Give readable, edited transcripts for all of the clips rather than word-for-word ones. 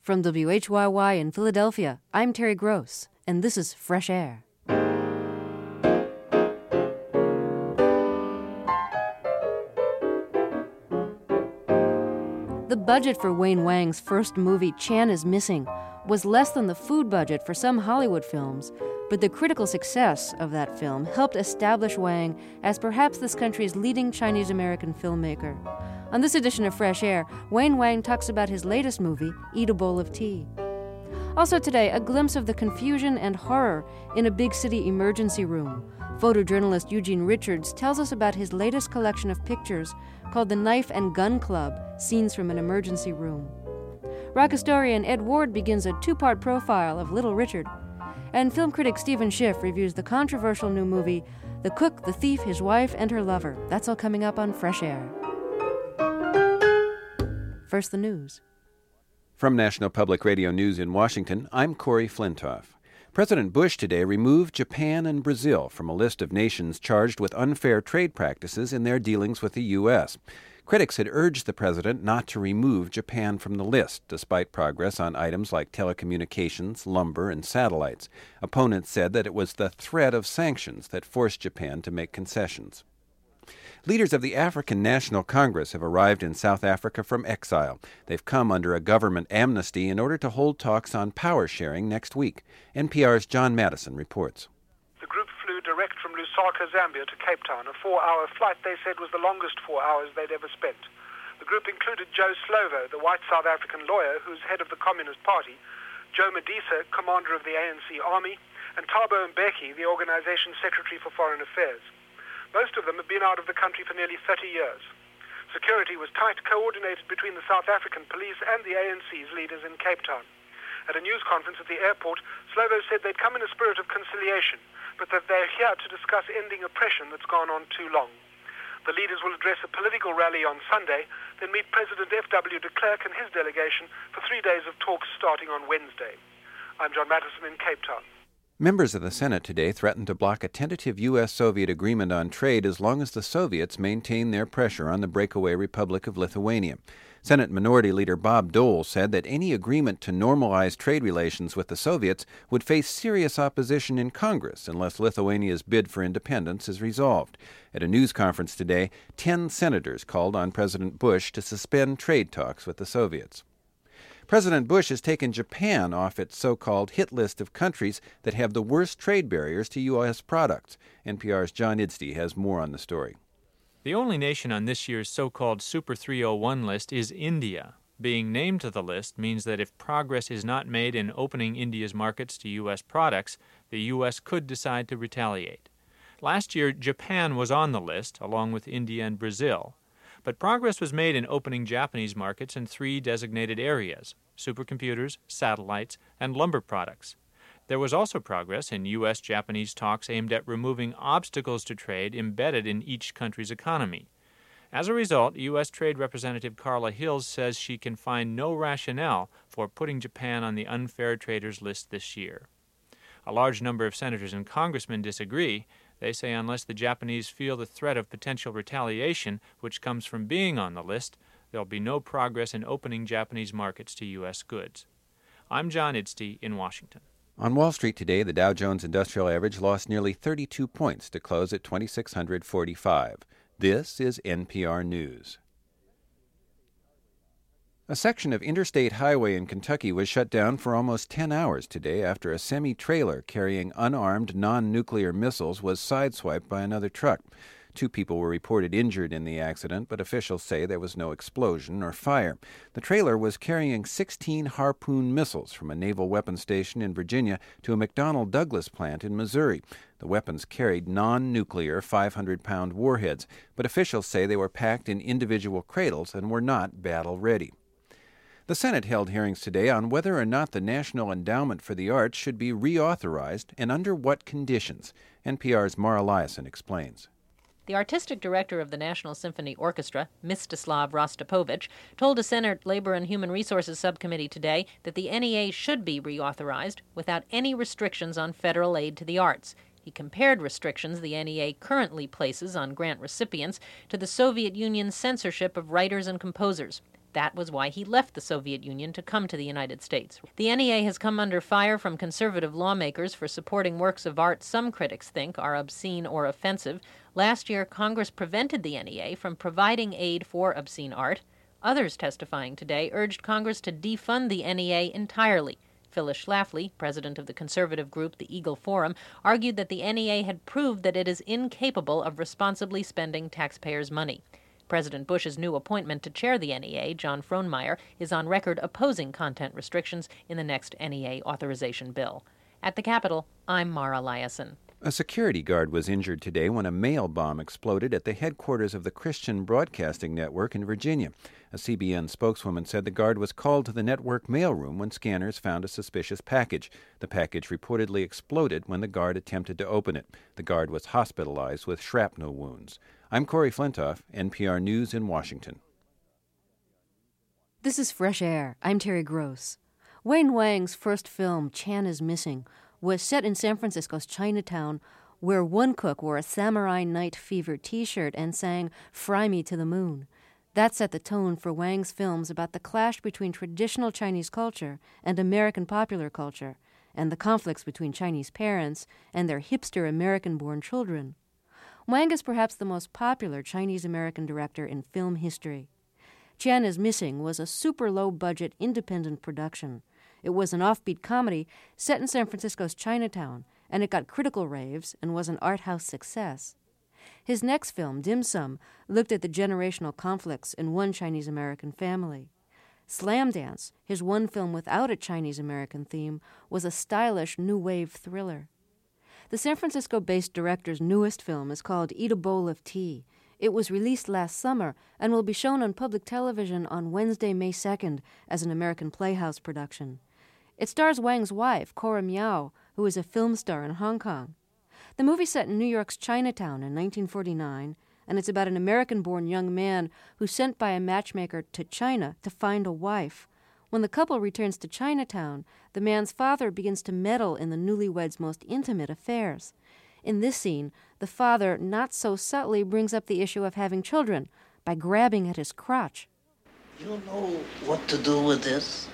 From WHYY in Philadelphia, I'm Terry Gross, and this is Fresh Air. The budget for Wayne Wang's first movie, Chan is Missing, was less than the food budget for some Hollywood films, but the critical success of that film helped establish Wang as perhaps this country's leading Chinese-American filmmaker. On this edition of Fresh Air, Wayne Wang talks about his latest movie, Eat a Bowl of Tea. Also today, a glimpse of the confusion and horror in a big city emergency room. Photojournalist Eugene Richards tells us about his latest collection of pictures called The Knife and Gun Club, Scenes from an Emergency Room. Rock historian Ed Ward begins a two-part profile of Little Richard. And film critic Stephen Schiff reviews the controversial new movie, The Cook, the Thief, His Wife, and Her Lover. That's all coming up on Fresh Air. First, the news. From National Public Radio News in Washington, I'm Corey Flintoff. President Bush today removed Japan and Brazil from a list of nations charged with unfair trade practices in their dealings with the U.S. Critics had urged the president not to remove Japan from the list, despite progress on items like telecommunications, lumber, and satellites. Opponents said that it was the threat of sanctions that forced Japan to make concessions. Leaders of the African National Congress have arrived in South Africa from exile. They've come under a government amnesty in order to hold talks on power sharing next week. NPR's John Madison reports. The group flew direct from Lusaka, Zambia to Cape Town, a 4-hour flight they said was the longest 4 hours they'd ever spent. The group included Joe Slovo, the white South African lawyer who's head of the Communist Party, Joe Medisa, commander of the ANC Army, and Thabo Mbeki, the organization's secretary for foreign affairs. Most of them have been out of the country for nearly 30 years. Security was tight, coordinated between the South African police and the ANC's leaders in Cape Town. At a news conference at the airport, Slovo said they'd come in a spirit of conciliation, but that they're here to discuss ending oppression that's gone on too long. The leaders will address a political rally on Sunday, then meet President F.W. de Klerk and his delegation for 3 days of talks starting on Wednesday. I'm John Madison in Cape Town. Members of the Senate today threatened to block a tentative U.S.-Soviet agreement on trade as long as the Soviets maintain their pressure on the breakaway Republic of Lithuania. Senate Minority Leader Bob Dole said that any agreement to normalize trade relations with the Soviets would face serious opposition in Congress unless Lithuania's bid for independence is resolved. At a news conference today, 10 senators called on President Bush to suspend trade talks with the Soviets. President Bush has taken Japan off its so-called hit list of countries that have the worst trade barriers to U.S. products. NPR's John Idstey has more on the story. The only nation on this year's so-called Super 301 list is India. Being named to the list means that if progress is not made in opening India's markets to U.S. products, the U.S. could decide to retaliate. Last year, Japan was on the list, along with India and Brazil. But progress was made in opening Japanese markets in 3 designated areas: supercomputers, satellites, and lumber products. There was also progress in U.S.-Japanese talks aimed at removing obstacles to trade embedded in each country's economy. As a result, U.S. Trade Representative Carla Hills says she can find no rationale for putting Japan on the unfair traders list this year. A large number of senators and congressmen disagree. They say unless the Japanese feel the threat of potential retaliation, which comes from being on the list, there'll be no progress in opening Japanese markets to U.S. goods. I'm John Idstey in Washington. On Wall Street today, the Dow Jones Industrial Average lost nearly 32 points to close at 2,645. This is NPR News. A section of interstate highway in Kentucky was shut down for almost 10 hours today after a semi-trailer carrying unarmed non-nuclear missiles was sideswiped by another truck. 2 people were reported injured in the accident, but officials say there was no explosion or fire. The trailer was carrying 16 Harpoon missiles from a naval weapons station in Virginia to a McDonnell Douglas plant in Missouri. The weapons carried non-nuclear 500-pound warheads, but officials say they were packed in individual cradles and were not battle-ready. The Senate held hearings today on whether or not the National Endowment for the Arts should be reauthorized and under what conditions. NPR's Mara Liasson explains. The artistic director of the National Symphony Orchestra, Mstislav Rostropovich, told a Senate Labor and Human Resources Subcommittee today that the NEA should be reauthorized without any restrictions on federal aid to the arts. He compared restrictions the NEA currently places on grant recipients to the Soviet Union's censorship of writers and composers. That was why he left the Soviet Union to come to the United States. The NEA has come under fire from conservative lawmakers for supporting works of art some critics think are obscene or offensive. Last year, Congress prevented the NEA from providing aid for obscene art. Others testifying today urged Congress to defund the NEA entirely. Phyllis Schlafly, president of the conservative group The Eagle Forum, argued that the NEA had proved that it is incapable of responsibly spending taxpayers' money. President Bush's new appointment to chair the NEA, John Frohnmeyer, is on record opposing content restrictions in the next NEA authorization bill. At the Capitol, I'm Mara Liasson. A security guard was injured today when a mail bomb exploded at the headquarters of the Christian Broadcasting Network in Virginia. A CBN spokeswoman said the guard was called to the network mailroom when scanners found a suspicious package. The package reportedly exploded when the guard attempted to open it. The guard was hospitalized with shrapnel wounds. I'm Corey Flintoff, NPR News in Washington. This is Fresh Air. I'm Terry Gross. Wayne Wang's first film, Chan is Missing, was set in San Francisco's Chinatown, where one cook wore a Samurai Night Fever t-shirt and sang "Fry Me to the Moon." That set the tone for Wang's films about the clash between traditional Chinese culture and American popular culture, and the conflicts between Chinese parents and their hipster American-born children. Wang is perhaps the most popular Chinese-American director in film history. Chan is Missing was a super low-budget independent production. It was an offbeat comedy set in San Francisco's Chinatown, and it got critical raves and was an art house success. His next film, Dim Sum, looked at the generational conflicts in one Chinese-American family. Slam Dance, his one film without a Chinese-American theme, was a stylish new wave thriller. The San Francisco-based director's newest film is called Eat a Bowl of Tea. It was released last summer and will be shown on public television on Wednesday, May 2nd as an American Playhouse production. It stars Wang's wife, Cora Miao, who is a film star in Hong Kong. The movie's set in New York's Chinatown in 1949, and it's about an American-born young man who's sent by a matchmaker to China to find a wife. When the couple returns to Chinatown, the man's father begins to meddle in the newlyweds' most intimate affairs. In this scene, the father, not so subtly, brings up the issue of having children by grabbing at his crotch. You know what to do with this?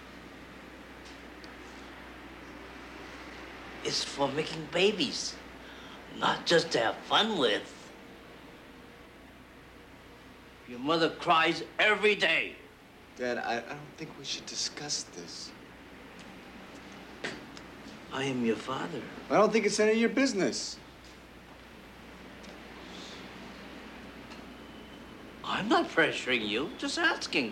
It's for making babies, not just to have fun with. Your mother cries every day. Dad, I don't think we should discuss this. I am your father. I don't think it's any of your business. I'm not pressuring you, just asking.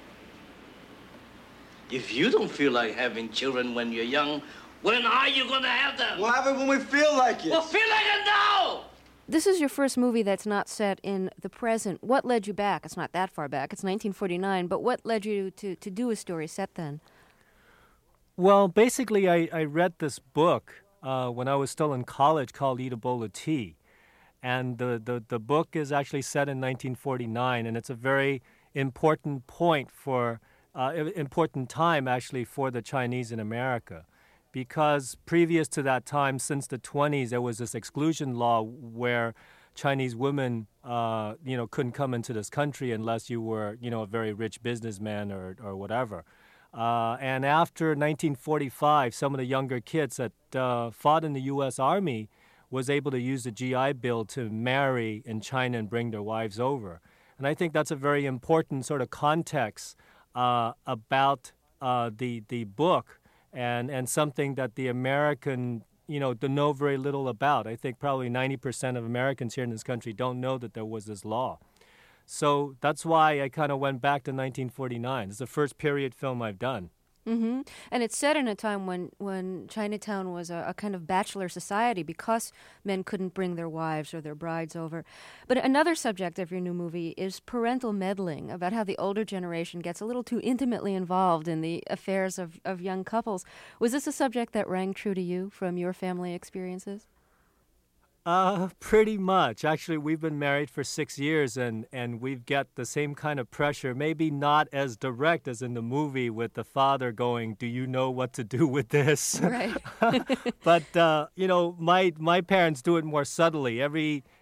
If you don't feel like having children when you're young, when are you gonna have them? We'll have it when we feel like it. Well, feel like it now! This is your first movie that's not set in the present. What led you back? It's not that far back. It's 1949. But what led you to do a story set then? Well, basically, I read this book when I was still in college called Eat a Bowl of Tea. And the book is actually set in 1949, and it's a very important important time, actually, for the Chinese in America. Because previous to that time, since the 20s, there was this exclusion law where Chinese women, couldn't come into this country unless you were, a very rich businessman or whatever. And after 1945, some of the younger kids that fought in the U.S. Army was able to use the GI Bill to marry in China and bring their wives over. And I think that's a very important sort of context about the book. And something that the American, know very little about. I think probably 90% of Americans here in this country don't know that there was this law. So that's why I kind of went back to 1949. It's the first period film I've done. Mm-hmm. And it's set in a time when Chinatown was a kind of bachelor society because men couldn't bring their wives or their brides over. But another subject of your new movie is parental meddling, about how the older generation gets a little too intimately involved in the affairs of young couples. Was this a subject that rang true to you from your family experiences? Pretty much. Actually, we've been married for 6 years, and we've got the same kind of pressure, maybe not as direct as in the movie with the father going, "Do you know what to do with this?" Right. But, my parents do it more subtly. Every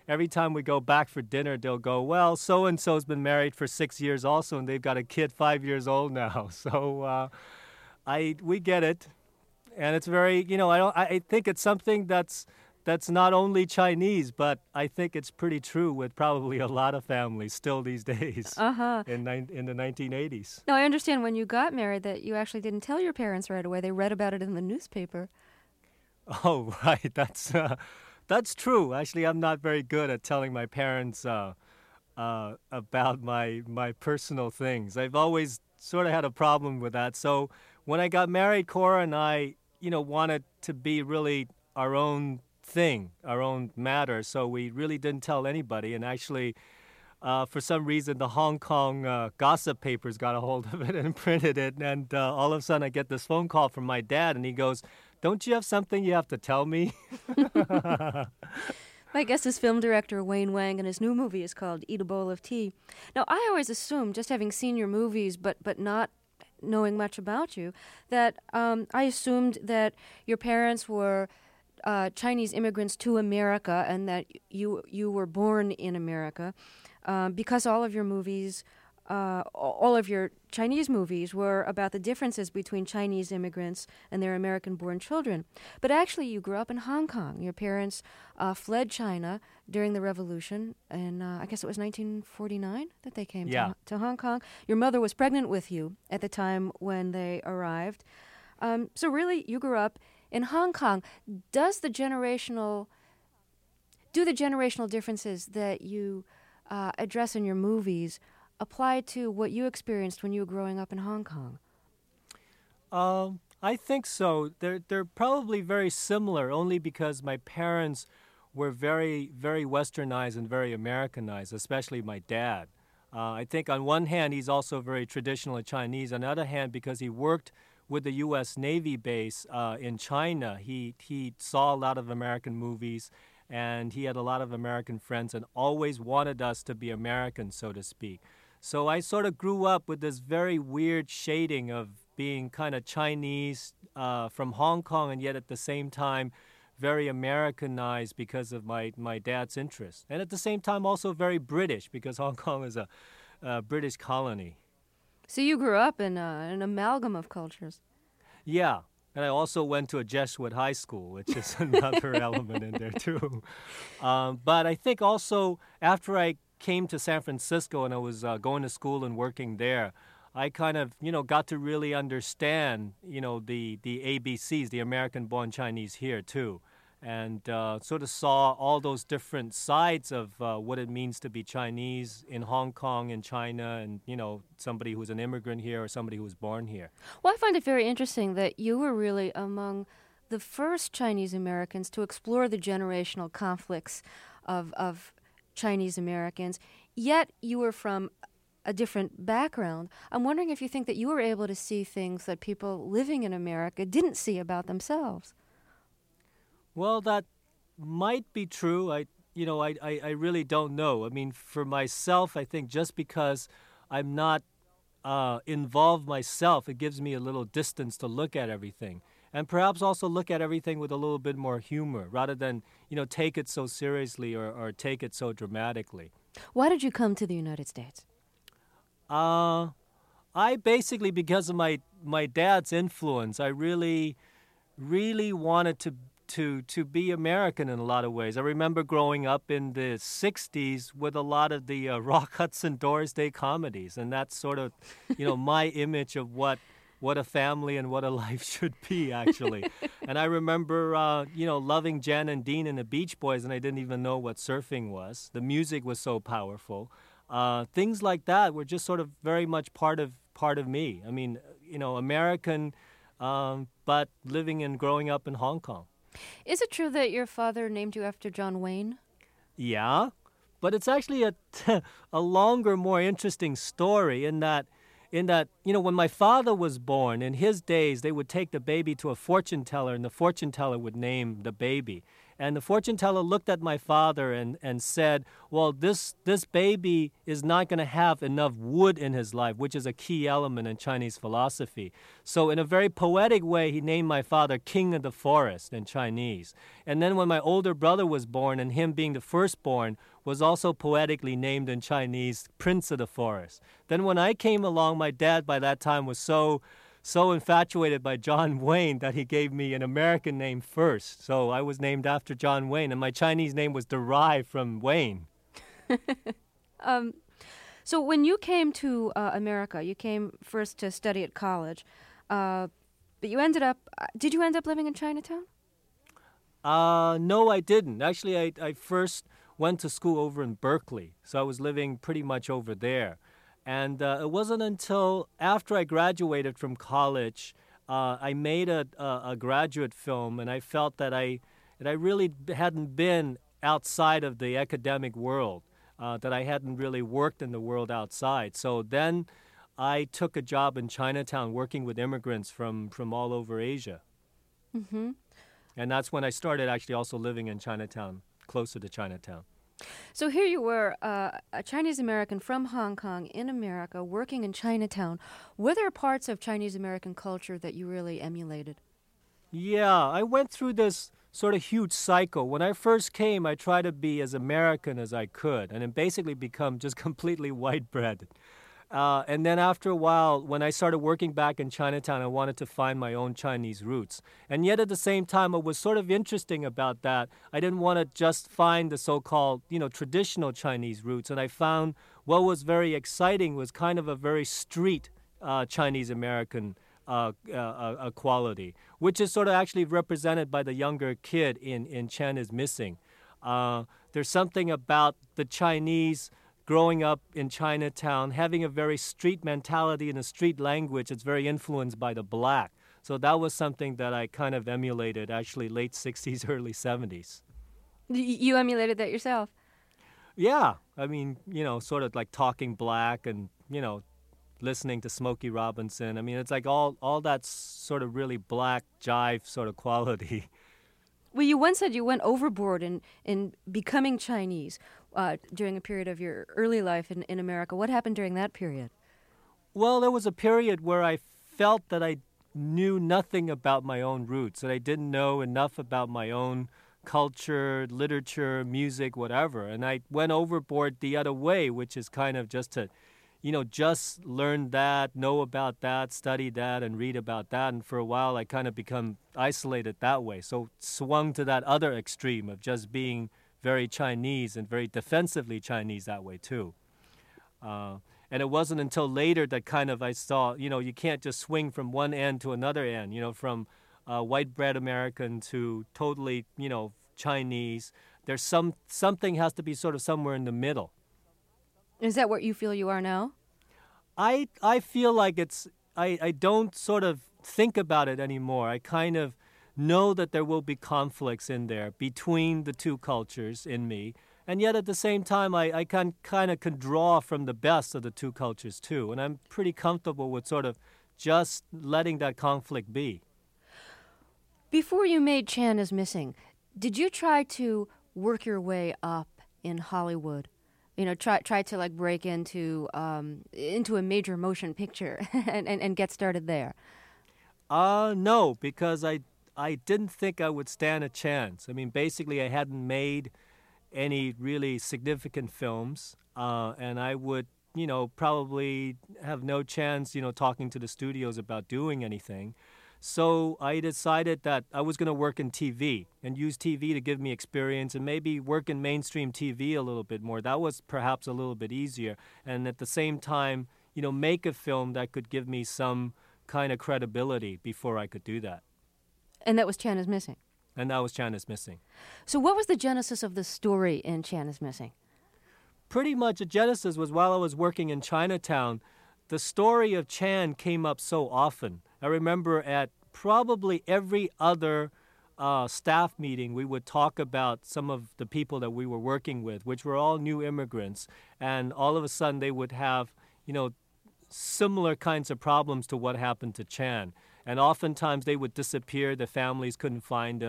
every time we go back for dinner, they'll go, well, so-and-so's been married for 6 years also, and they've got a kid 5 years old now. So we get it. And it's very, I think it's something that's not only Chinese, but I think it's pretty true with probably a lot of families still these days in the 1980s. Now, I understand when you got married that you actually didn't tell your parents right away. They read about it in the newspaper. Oh, right. That's true. Actually, I'm not very good at telling my parents about my personal things. I've always sort of had a problem with that. So when I got married, Cora and I, wanted to be really our own thing, our own matter. So we really didn't tell anybody. And actually, for some reason, the Hong Kong gossip papers got a hold of it and printed it. And all of a sudden, I get this phone call from my dad, and he goes, "Don't you have something you have to tell me?" My guest is film director Wayne Wang, and his new movie is called Eat a Bowl of Tea. Now, I always assumed, just having seen your movies but not knowing much about you, that I assumed that your parents were Chinese immigrants to America and that you were born in America because all of your movies, all of your Chinese movies were about the differences between Chinese immigrants and their American-born children. But actually, you grew up in Hong Kong. Your parents fled China during the Revolution, and I guess it was 1949 that they came to Hong Kong. Your mother was pregnant with you at the time when they arrived. So really, you grew up in Hong Kong. Do the generational differences that you address in your movies apply to what you experienced when you were growing up in Hong Kong? I think so. They're probably very similar, only because my parents were very, very Westernized and very Americanized, especially my dad. I think on one hand, he's also very traditionally Chinese. On the other hand, because he worked with the U.S. Navy base in China, he saw a lot of American movies, and he had a lot of American friends and always wanted us to be American, so to speak. So I sort of grew up with this very weird shading of being kind of Chinese from Hong Kong, and yet at the same time very Americanized because of my dad's interest. And at the same time also very British, because Hong Kong is a British colony. So you grew up in an amalgam of cultures. Yeah. And I also went to a Jesuit high school, which is another element in there too. But I think also after I came to San Francisco and I was going to school and working there, I kind of, got to really understand, the ABCs, the American-born Chinese here too, and sort of saw all those different sides of what it means to be Chinese in Hong Kong and China, and, somebody who's an immigrant here or somebody who was born here. Well, I find it very interesting that you were really among the first Chinese Americans to explore the generational conflicts of Chinese Americans, yet you were from a different background. I'm wondering if you think that you were able to see things that people living in America didn't see about themselves. Well, that might be true. I really don't know. I mean, for myself, I think just because I'm not involved myself, it gives me a little distance to look at everything. And perhaps also look at everything with a little bit more humor, rather than, take it so seriously or take it so dramatically. Why did you come to the United States? I basically, because of my dad's influence, I really, really wanted to be American in a lot of ways. I remember growing up in the 60s with a lot of the Rock Hudson Doris Day comedies, and that's sort of, my image of what a family and what a life should be, actually. And I remember, loving Jan and Dean and the Beach Boys, and I didn't even know what surfing was. The music was so powerful. Things like that were just sort of very much part of me. I mean, American, but living and growing up in Hong Kong. Is it true that your father named you after John Wayne? Yeah, but it's actually a longer, more interesting story in that, when my father was born, in his days, they would take the baby to a fortune teller, and the fortune teller would name the baby. And the fortune teller looked at my father and said, well, this baby is not going to have enough wood in his life, which is a key element in Chinese philosophy. So in a very poetic way, he named my father King of the Forest in Chinese. And then when my older brother was born, and him being the firstborn, was also poetically named in Chinese Prince of the Forest. Then when I came along, my dad by that time was so infatuated by John Wayne that he gave me an American name first. So I was named after John Wayne, and my Chinese name was derived from Wayne. So when you came to America, you came first to study at college, but did you end up living in Chinatown? No, I didn't. Actually, I first went to school over in Berkeley, so I was living pretty much over there. And it wasn't until after I graduated from college, I made a graduate film, and I felt that I really hadn't been outside of the academic world, that I hadn't really worked in the world outside. So then I took a job in Chinatown working with immigrants from all over Asia. Mm-hmm. And that's when I started actually also living in Chinatown, closer to Chinatown. So here you were, a Chinese-American from Hong Kong in America, working in Chinatown. Were there parts of Chinese-American culture that you really emulated? Yeah, I went through this sort of huge cycle. When I first came, I tried to be as American as I could, and then basically become just completely white bread. And then after a while, when I started working back in Chinatown, I wanted to find my own Chinese roots. And yet at the same time, what was sort of interesting about that, I didn't want to just find the so-called, traditional Chinese roots. And I found what was very exciting was kind of a very street Chinese-American quality, which is sort of actually represented by the younger kid in Chen is Missing. There's something about the Chinese growing up in Chinatown, having a very street mentality and a street language that's very influenced by the black. So that was something that I kind of emulated, actually late 60s, early 70s. You emulated that yourself? Yeah. I mean, sort of like talking black and, listening to Smokey Robinson. I mean, it's like all that sort of really black jive sort of quality. Well, you once said you went overboard in becoming Chinese during a period of your early life in America. What happened during that period? Well, there was a period where I felt that I knew nothing about my own roots, that I didn't know enough about my own culture, literature, music, whatever. And I went overboard the other way, which is kind of just to, just learn that, know about that, study that, and read about that. And for a while, I kind of become isolated that way. So swung to that other extreme of just being very Chinese and very defensively Chinese that way, too. And it wasn't until later that kind of I saw, you can't just swing from one end to another end, from white bread American to totally, Chinese. There's something has to be sort of somewhere in the middle. Is that what you feel you are now? I feel like I don't sort of think about it anymore. I kind of know that there will be conflicts in there between the two cultures in me. And yet at the same time, I can draw from the best of the two cultures too. And I'm pretty comfortable with sort of just letting that conflict be. Before you made Chen is Missing, did you try to work your way up in Hollywood? Try to like break into a major motion picture and get started there? No, because I didn't think I would stand a chance. I mean, basically, I hadn't made any really significant films, and I would, probably have no chance, talking to the studios about doing anything. So I decided that I was going to work in TV and use TV to give me experience and maybe work in mainstream TV a little bit more. That was perhaps a little bit easier. And at the same time, make a film that could give me some kind of credibility before I could do that. And that was Chen is Missing? And that was Chen is Missing. So what was the genesis of the story in Chen is Missing? Pretty much the genesis was while I was working in Chinatown, the story of Chan came up so often. I remember at probably every other staff meeting, we would talk about some of the people that we were working with, which were all new immigrants. And all of a sudden they would have, similar kinds of problems to what happened to Chan. And oftentimes they would disappear. The families couldn't find them.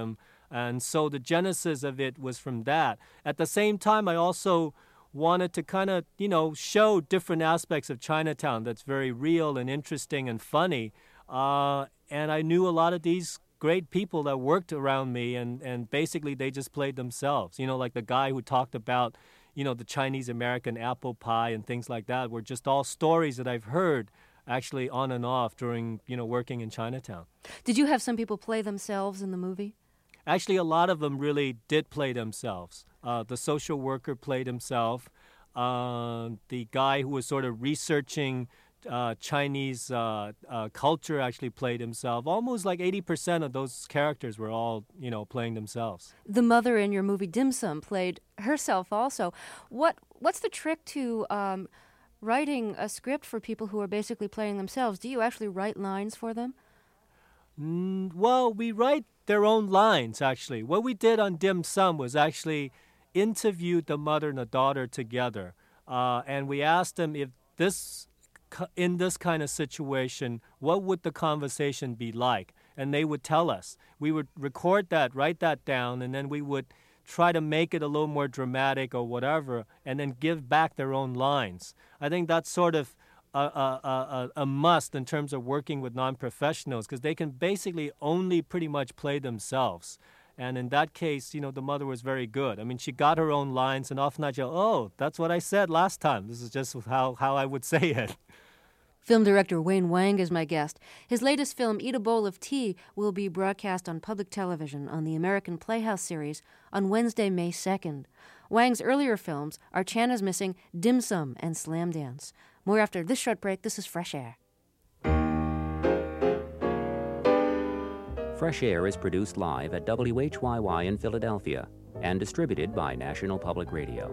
And so the genesis of it was from that. At the same time, I also wanted to kind of, show different aspects of Chinatown that's very real and interesting and funny. And I knew a lot of these great people that worked around me, and basically they just played themselves. Like the guy who talked about, the Chinese-American apple pie and things like that were just all stories that I've heard actually on and off during, working in Chinatown. Did you have some people play themselves in the movie? Actually, a lot of them really did play themselves. The social worker played himself. The guy who was sort of researching Chinese culture actually played himself. Almost like 80% of those characters were all, playing themselves. The mother in your movie Dim Sum played herself also. What's the trick to writing a script for people who are basically playing themselves? Do you actually write lines for them? Well, we write their own lines, actually. What we did on Dim Sum was actually interviewed the mother and the daughter together. And we asked them if in this kind of situation, what would the conversation be like? And they would tell us. We would record that, write that down, and then we would try to make it a little more dramatic or whatever, and then give back their own lines. I think that's sort of a must in terms of working with non-professionals, because they can basically only pretty much play themselves. And in that case, the mother was very good. I mean, she got her own lines, and often I'd go, oh, that's what I said last time. This is just how I would say it. Film director Wayne Wang is my guest. His latest film, Eat a Bowl of Tea, will be broadcast on public television on the American Playhouse series on Wednesday, May 2nd. Wang's earlier films are Chan is Missing, Dim Sum, and Slam Dance. More after this short break. This is Fresh Air. Fresh Air is produced live at WHYY in Philadelphia and distributed by National Public Radio.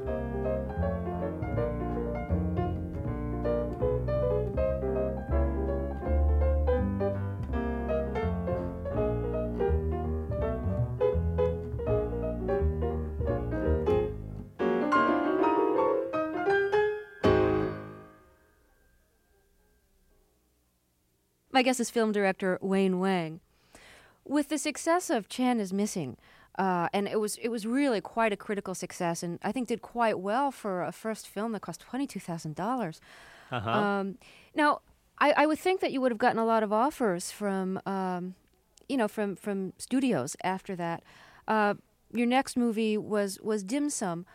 My guest is film director Wayne Wang. With the success of Chan is Missing, and it was really quite a critical success, and I think did quite well for a first film that cost $22,000. Now, I would think that you would have gotten a lot of offers from, from studios after that. Your next movie was Dim Sum,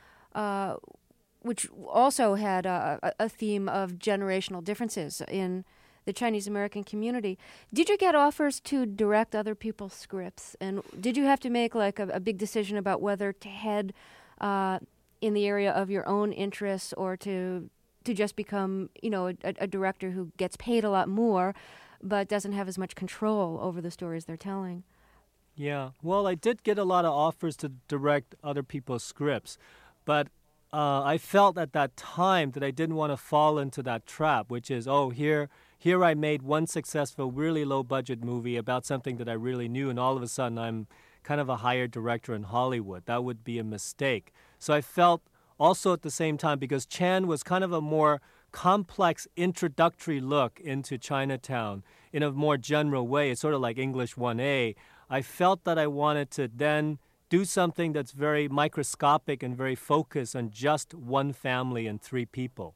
which also had a theme of generational differences in the Chinese-American community. Did you get offers to direct other people's scripts? And did you have to make like a big decision about whether to head in the area of your own interests or to just become, a director who gets paid a lot more but doesn't have as much control over the stories they're telling? Yeah, well, I did get a lot of offers to direct other people's scripts, but I felt at that time that I didn't want to fall into that trap, which is, here I made one successful, really low-budget movie about something that I really knew, and all of a sudden I'm kind of a hired director in Hollywood. That would be a mistake. So I felt also at the same time, because Chan was kind of a more complex introductory look into Chinatown in a more general way. It's sort of like English 1A. I felt that I wanted to then do something that's very microscopic and very focused on just one family and three people.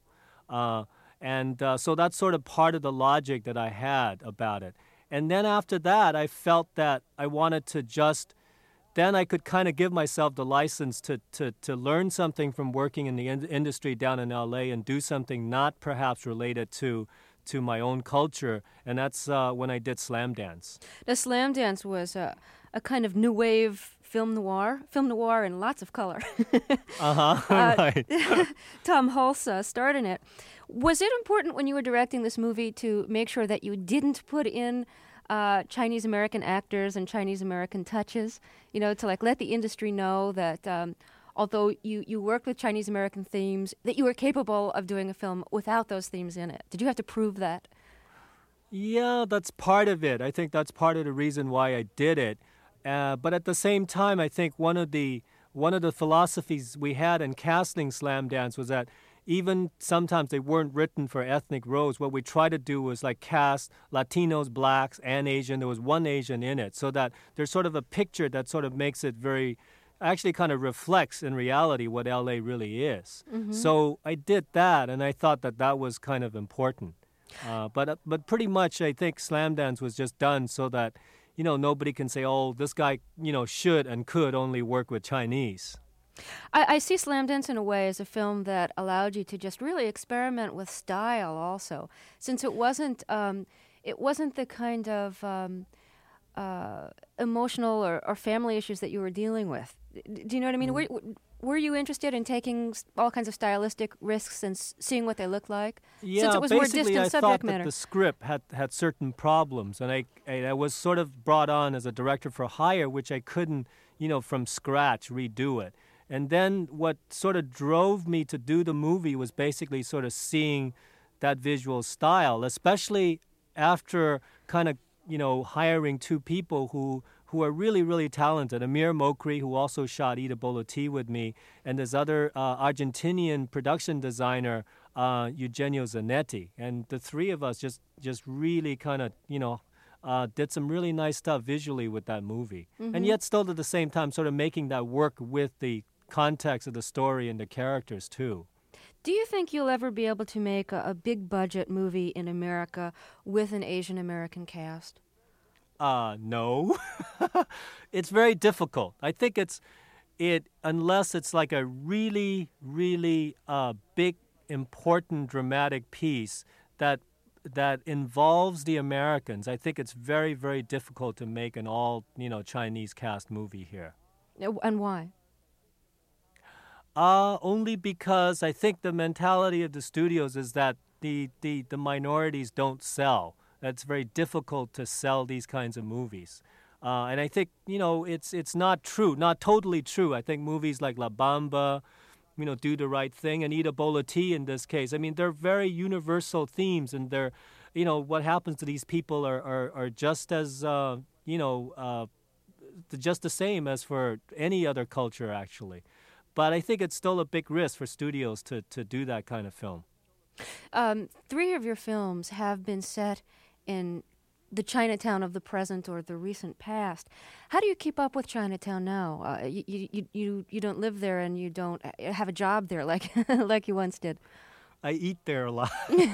So that's sort of part of the logic that I had about it. And then after that, I felt that I wanted to then I could kind of give myself the license to learn something from working in the industry down in L.A. and do something not perhaps related to my own culture. And that's when I did Slam Dance. The Slam Dance was a kind of new wave film noir in lots of color. Right. Tom Hulse starred in it. Was it important when you were directing this movie to make sure that you didn't put in Chinese-American actors and Chinese-American touches, to like let the industry know that although you worked with Chinese-American themes, that you were capable of doing a film without those themes in it? Did you have to prove that? Yeah, that's part of it. I think that's part of the reason why I did it. But at the same time, I think one of the philosophies we had in casting Slam Dance was that even sometimes they weren't written for ethnic roles. What we try to do was like cast Latinos, blacks, and Asian. There was one Asian in it, so that there's sort of a picture that sort of makes it very, actually kind of reflects in reality what LA really is. So I did that, and I thought that that was kind of important. But pretty much I think Slamdance was just done so that, nobody can say, oh, this guy, should and could only work with Chinese. I see Slamdance in a way as a film that allowed you to just really experiment with style also, since it wasn't the kind of emotional or family issues that you were dealing with. Do you know what I mean? Were you interested in taking all kinds of stylistic risks and seeing what they look like? Yeah, since it was more basically distant I subject thought matter. that the script had certain problems, and I was sort of brought on as a director for hire, which I couldn't, from scratch redo it. And then what sort of drove me to do the movie was basically sort of seeing that visual style, especially after kind of, hiring two people who are really, really talented. Amir Mokri, who also shot Eat a Bowl of Tea with me, and this other Argentinian production designer, Eugenio Zanetti. And the three of us just really kind of, did some really nice stuff visually with that movie. And yet still at the same time sort of making that work with the context of the story and the characters too. Do you think you'll ever be able to make a big budget movie in America with an Asian American cast? No. It's very difficult. I think unless it's like a really, really big, important, dramatic piece that involves the Americans, I think it's very, very difficult to make an all, Chinese cast movie here. And why? Only because I think the mentality of the studios is that the minorities don't sell. It's very difficult to sell these kinds of movies. And I think, it's not true, not totally true. I think movies like La Bamba, Do the Right Thing, and Eat a Bowl of Tea in this case, I mean, they're very universal themes, and they're, what happens to these people are just as, just the same as for any other culture, actually. But I think it's still a big risk for studios to do that kind of film. 3 of your films have been set in the Chinatown of the present or the recent past. How do you keep up with Chinatown now? You don't live there and you don't have a job there like like you once did. I eat there a lot.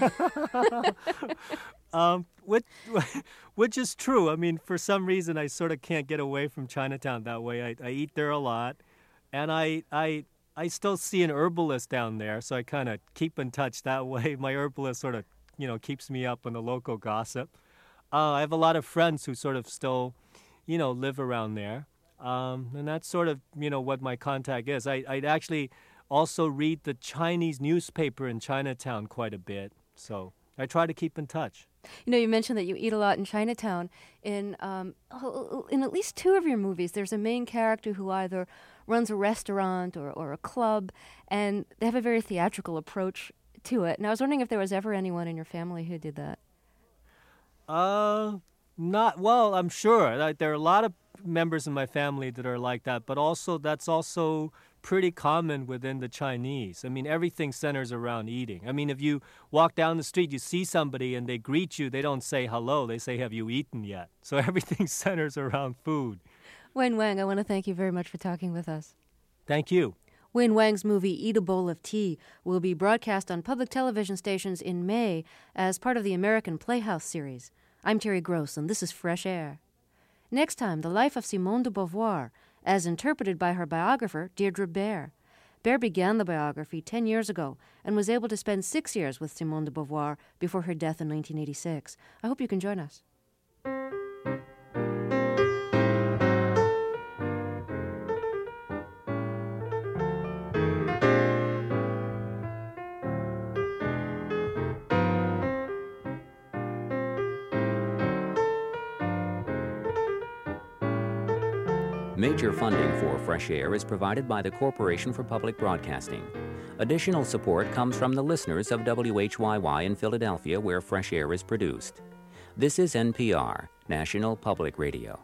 Which is true. I mean, for some reason, I sort of can't get away from Chinatown that way. I eat there a lot. And I still see an herbalist down there, so I kind of keep in touch that way. My herbalist sort of, keeps me up on the local gossip. I have a lot of friends who sort of still, live around there. And that's sort of, what my contact is. I'd actually also read the Chinese newspaper in Chinatown quite a bit. So I try to keep in touch. You mentioned that you eat a lot in Chinatown. In at least 2 of your movies, there's a main character who either runs a restaurant or a club, and they have a very theatrical approach to it. And I was wondering if there was ever anyone in your family who did that. Not well. I'm sure there are a lot of members in my family that are like that, but also that's also pretty common within the Chinese. I mean, everything centers around eating. I mean, if you walk down the street, you see somebody and they greet you, they don't say hello, they say, have you eaten yet? So everything centers around food. Wayne Wang, I want to thank you very much for talking with us. Thank you. Wayne Wang's movie Eat a Bowl of Tea will be broadcast on public television stations in May as part of the American Playhouse series. I'm Terry Gross, and this is Fresh Air. Next time, the life of Simone de Beauvoir, as interpreted by her biographer, Deirdre Bair. Bair began the biography 10 years ago and was able to spend 6 years with Simone de Beauvoir before her death in 1986. I hope you can join us. Major funding for Fresh Air is provided by the Corporation for Public Broadcasting. Additional support comes from the listeners of WHYY in Philadelphia, where Fresh Air is produced. This is NPR, National Public Radio.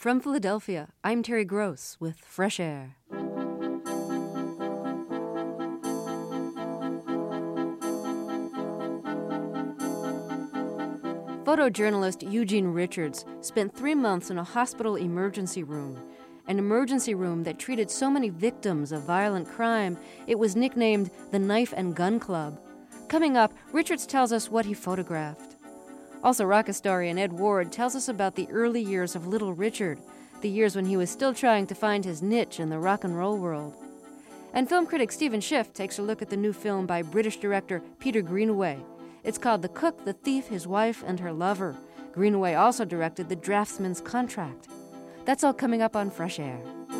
From Philadelphia, I'm Terry Gross with Fresh Air. Photojournalist Eugene Richards spent 3 months in a hospital emergency room, an emergency room that treated so many victims of violent crime it was nicknamed the Knife and Gun Club. Coming up, Richards tells us what he photographed. Also, rock historian Ed Ward tells us about the early years of Little Richard, the years when he was still trying to find his niche in the rock and roll world. And film critic Stephen Schiff takes a look at the new film by British director Peter Greenaway. It's called The Cook, the Thief, His Wife, and Her Lover. Greenaway also directed The Draftsman's Contract. That's all coming up on Fresh Air.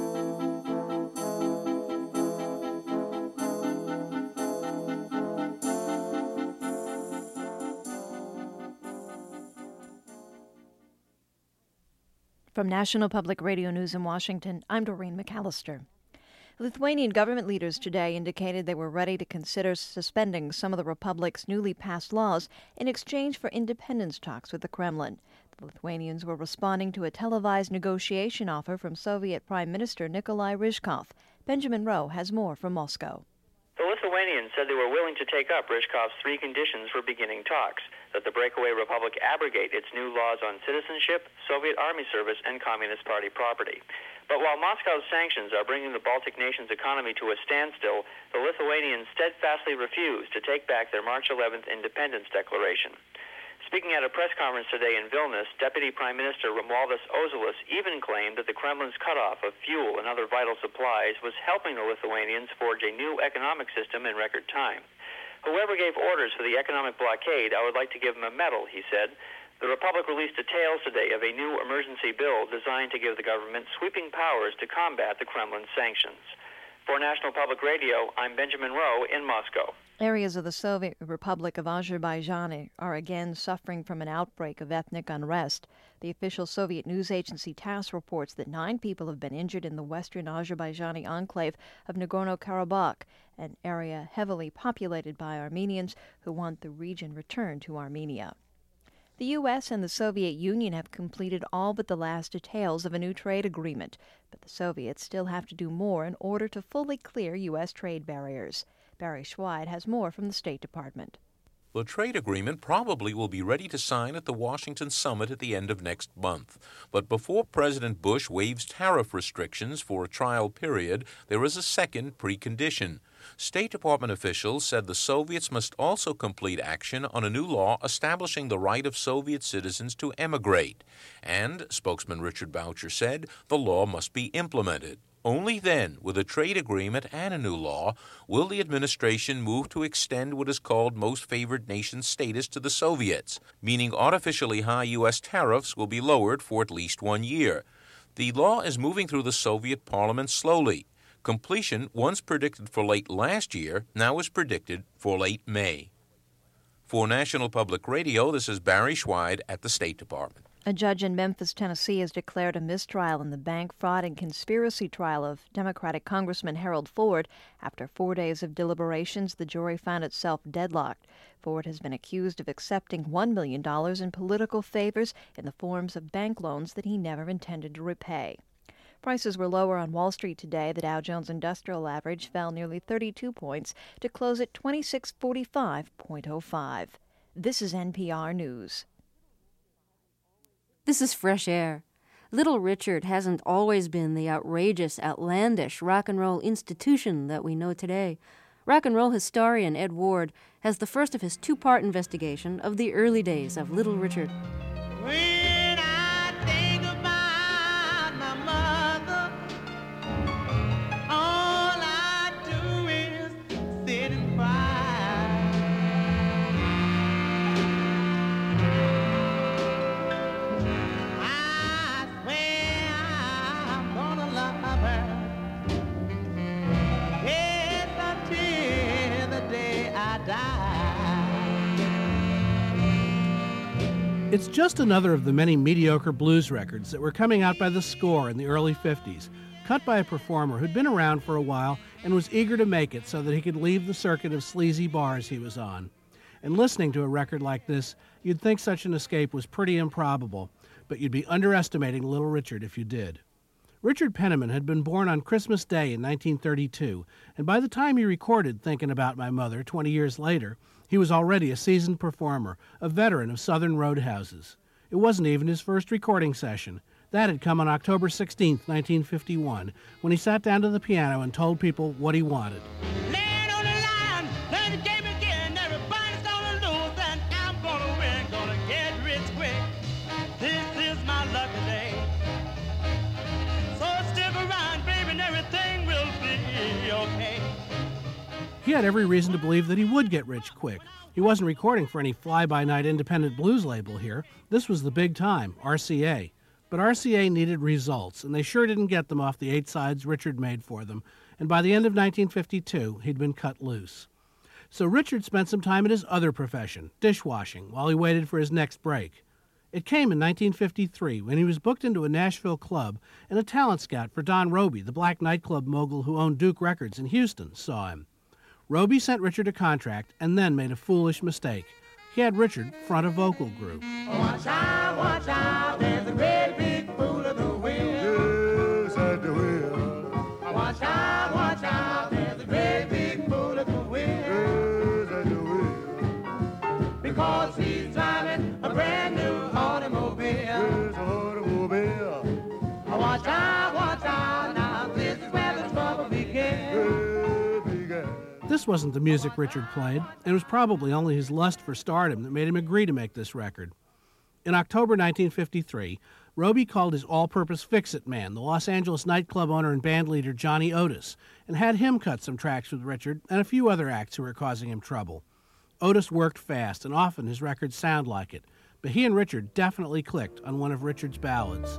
From National Public Radio News in Washington, I'm Doreen McAllister. Lithuanian government leaders today indicated they were ready to consider suspending some of the republic's newly passed laws in exchange for independence talks with the Kremlin. The Lithuanians were responding to a televised negotiation offer from Soviet Prime Minister Nikolai Ryzhkov. Benjamin Rowe has more from Moscow. The Lithuanians said they were willing to take up Ryzhkov's 3 conditions for beginning talks: that the breakaway republic abrogate its new laws on citizenship, Soviet army service, and Communist Party property. But while Moscow's sanctions are bringing the Baltic nation's economy to a standstill, the Lithuanians steadfastly refuse to take back their March 11th independence declaration. Speaking at a press conference today in Vilnius, Deputy Prime Minister Romualdas Ozolas even claimed that the Kremlin's cutoff of fuel and other vital supplies was helping the Lithuanians forge a new economic system in record time. Whoever gave orders for the economic blockade, I would like to give him a medal, he said. The Republic released details today of a new emergency bill designed to give the government sweeping powers to combat the Kremlin's sanctions. For National Public Radio, I'm Benjamin Rowe in Moscow. Areas of the Soviet Republic of Azerbaijan are again suffering from an outbreak of ethnic unrest. The official Soviet news agency TASS reports that 9 people have been injured in the western Azerbaijani enclave of Nagorno-Karabakh, an area heavily populated by Armenians who want the region returned to Armenia. The U.S. and the Soviet Union have completed all but the last details of a new trade agreement, but the Soviets still have to do more in order to fully clear U.S. trade barriers. Barry Schweid has more from the State Department. The trade agreement probably will be ready to sign at the Washington summit at the end of next month. But before President Bush waives tariff restrictions for a trial period, there is a second precondition. State Department officials said the Soviets must also complete action on a new law establishing the right of Soviet citizens to emigrate. And, spokesman Richard Boucher said, the law must be implemented. Only then, with a trade agreement and a new law, will the administration move to extend what is called most favored nation status to the Soviets, meaning artificially high U.S. tariffs will be lowered for at least 1 year. The law is moving through the Soviet parliament slowly. Completion, once predicted for late last year, now is predicted for late May. For National Public Radio, this is Barry Schweid at the State Department. A judge in Memphis, Tennessee, has declared a mistrial in the bank fraud and conspiracy trial of Democratic Congressman Harold Ford. After 4 days of deliberations, the jury found itself deadlocked. Ford has been accused of accepting $1 million in political favors in the forms of bank loans that he never intended to repay. Prices were lower on Wall Street today. The Dow Jones Industrial Average fell nearly 32 points to close at 2645.05. This is NPR News. This is Fresh Air. Little Richard hasn't always been the outrageous, outlandish rock and roll institution that we know today. Rock and roll historian Ed Ward has the first of his 2-part investigation of the early days of Little Richard. When I think about my mother, all I do is sit and cry. It's just another of the many mediocre blues records that were coming out by The Score in the early 50s, cut by a performer who'd been around for a while and was eager to make it so that he could leave the circuit of sleazy bars he was on. And listening to a record like this, you'd think such an escape was pretty improbable. but you'd be underestimating Little Richard if you did. Richard Penniman had been born on Christmas Day in 1932, and by the time he recorded Thinking About My Mother 20 years later, he was already a seasoned performer, a veteran of Southern roadhouses. It wasn't even his first recording session. That had come on October 16, 1951, when he sat down to the piano and told people what he wanted. Land on the line, learn the game again. Everybody's gonna lose, and I'm gonna win. Gonna get rich quick. This is my lucky day. So stick around, baby, and everything will be okay. He had every reason to believe that he would get rich quick. He wasn't recording for any fly-by-night independent blues label here. This was the big time, RCA. But RCA needed results, and they sure didn't get them off the 8 sides Richard made for them, and by the end of 1952, he'd been cut loose. So Richard spent some time at his other profession, dishwashing, while he waited for his next break. It came in 1953 when he was booked into a Nashville club, and a talent scout for Don Robey, the black nightclub mogul who owned Duke Records in Houston, saw him. Robey sent Richard a contract and then made a foolish mistake. He had Richard front a vocal group. Watch out, there's a great big fool at the wheel. Yes, at the wheel. Watch out, there's a great big fool at the wheel. Yes, at the wheel. Because he's driving a brand new automobile. Yes, automobile. Watch out, now this is where the trouble begins. This wasn't the music Richard played, and it was probably only his lust for stardom that made him agree to make this record. In October 1953, Robey called his all-purpose fix-it man, the Los Angeles nightclub owner and bandleader Johnny Otis, and had him cut some tracks with Richard and a few other acts who were causing him trouble. Otis worked fast, and often his records sound like it, but he and Richard definitely clicked on one of Richard's ballads.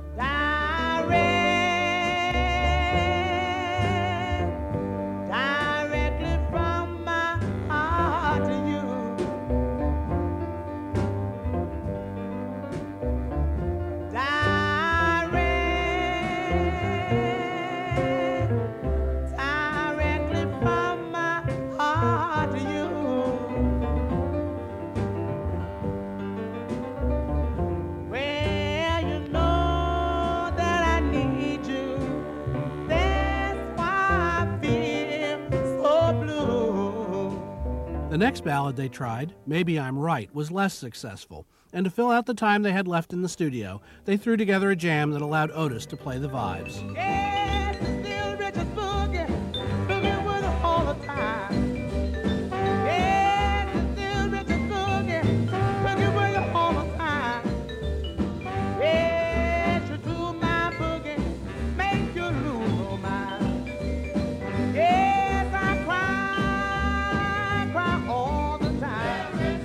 The next ballad they tried, Maybe I'm Right, was less successful, and to fill out the time they had left in the studio, they threw together a jam that allowed Otis to play the vibes. Yes, it's still Richard Boogie, boogie with it all the time. Yes, it's still Richard Boogie, boogie with it all the time. Yes, you do my boogie, make you lose your mind. Yes, I cry all the time.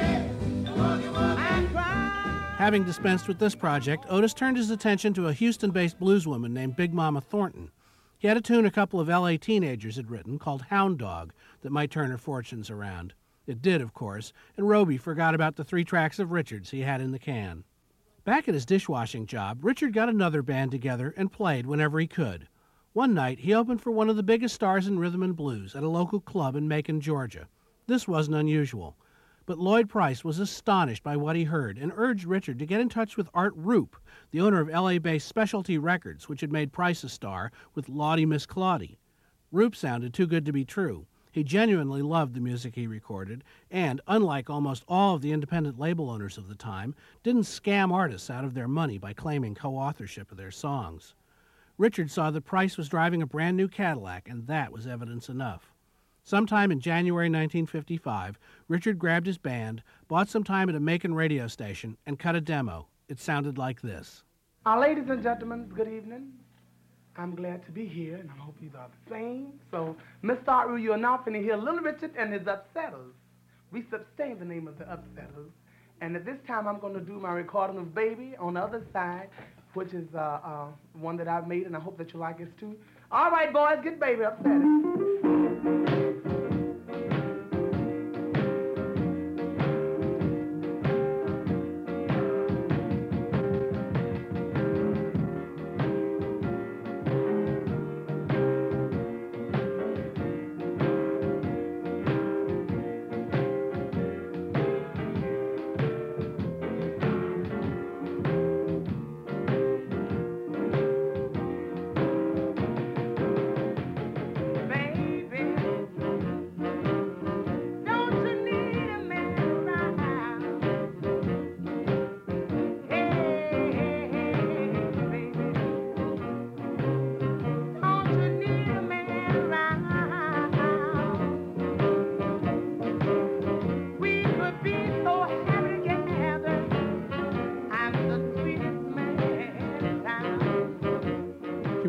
I cry. Having dispensed with this project, Otis turned his attention to a Houston-based blueswoman named Big Mama Thornton. He had a tune a couple of L.A. teenagers had written called Hound Dog that might turn her fortunes around. It did, of course, and Robey forgot about the 3 tracks of Richard's he had in the can. Back at his dishwashing job, Richard got another band together and played whenever he could. One night, he opened for one of the biggest stars in rhythm and blues at a local club in Macon, Georgia. This wasn't unusual. But Lloyd Price was astonished by what he heard and urged Richard to get in touch with Art Roop, the owner of L.A.-based Specialty Records, which had made Price a star with Lawdy Miss Claudie. Roop sounded too good to be true. He genuinely loved the music he recorded and, unlike almost all of the independent label owners of the time, didn't scam artists out of their money by claiming co-authorship of their songs. Richard saw that Price was driving a brand new Cadillac, and that was evidence enough. Sometime in January 1955, Richard grabbed his band, bought some time at a Macon radio station, and cut a demo. It sounded like this. Ladies and gentlemen, good evening. I'm glad to be here, and I hope you are the same. So, Mr. Art Roop, you're now finna hear Little Richard and his Upsetters. We sustain the name of the Upsetters. And at this time, I'm going to do my recording of Baby on the other side, which is one that I've made, and I hope that you like it too. All right, boys, get Baby Upsetters.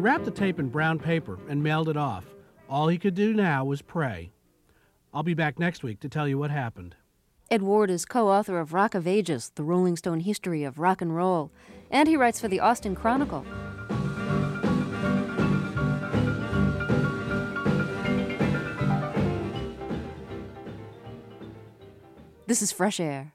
wrapped the tape in brown paper and mailed it off. All he could do now was pray. I'll be back next week to tell you what happened. Ed Ward is co-author of Rock of Ages, the Rolling Stone history of rock and roll, and he writes for the Austin Chronicle. This is Fresh Air.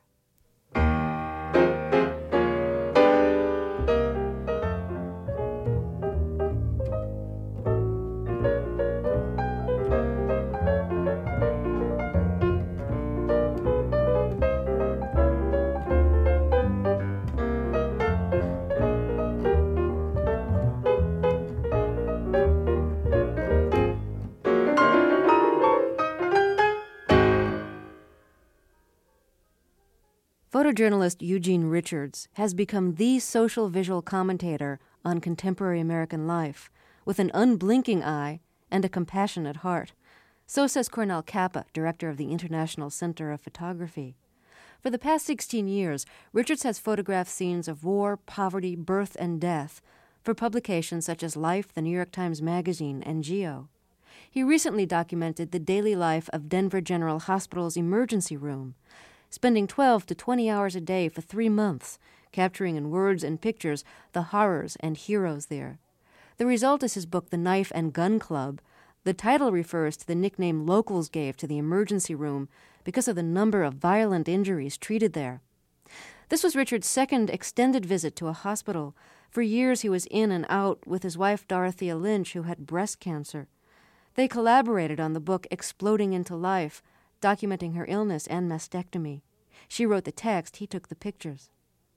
Photojournalist Eugene Richards has become the social visual commentator on contemporary American life, with an unblinking eye and a compassionate heart. So says Cornel Kappa, director of the International Center of Photography. For the past 16 years, Richards has photographed scenes of war, poverty, birth, and death for publications such as Life, the New York Times Magazine, and Geo. He recently documented the daily life of Denver General Hospital's emergency room, spending 12 to 20 hours a day for 3 months, capturing in words and pictures the horrors and heroes there. The result is his book, The Knife and Gun Club. The title refers to the nickname locals gave to the emergency room because of the number of violent injuries treated there. This was Richard's second extended visit to a hospital. For years he was in and out with his wife Dorothea Lynch, who had breast cancer. They collaborated on the book Exploding into Life, documenting her illness and mastectomy. She wrote the text, he took the pictures.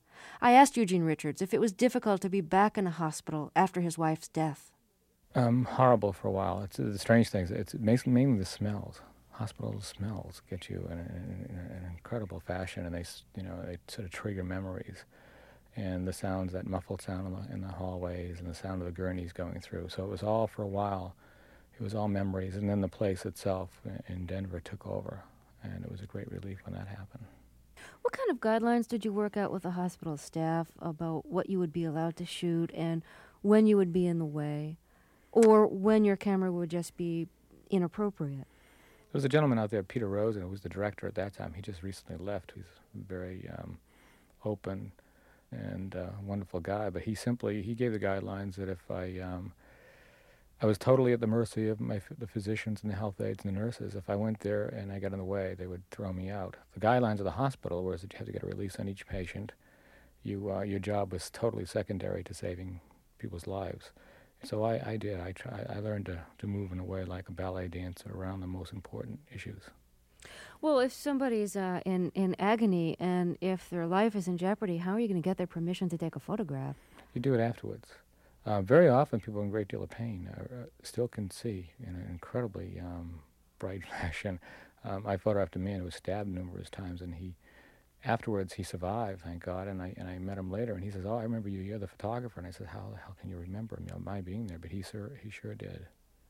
I asked Eugene Richards if it was difficult to be back in a hospital after his wife's death. Horrible for a while. It's the strange things. It's mainly the smells. Hospital smells get you in an incredible fashion, and they sort of trigger memories. And the sounds, that muffled sound in the hallways, and the sound of the gurneys going through. So it was all, for a while, it was all memories, and then the place itself in Denver took over, and it was a great relief when that happened. What kind of guidelines did you work out with the hospital staff about what you would be allowed to shoot and when you would be in the way, or when your camera would just be inappropriate? There was a gentleman out there, Peter Rosen, who was the director at that time. He just recently left. He's very open and wonderful guy, but he gave the guidelines that if I was totally at the mercy of the physicians and the health aides and the nurses. If I went there and I got in the way, they would throw me out. The guidelines of the hospital was that you had to get a release on each patient. Your job was totally secondary to saving people's lives. So I did. I learned to move in a way like a ballet dancer around the most important issues. Well, if somebody's in agony and if their life is in jeopardy, how are you going to get their permission to take a photograph? You do it afterwards. Very often people in a great deal of pain still can see in an incredibly bright fashion. I photographed a man who was stabbed numerous times, and afterwards he survived, thank God, and I met him later, and he says, "Oh, I remember you, you're the photographer." And I said, "How the hell can you remember him, my being there?" But he sure did.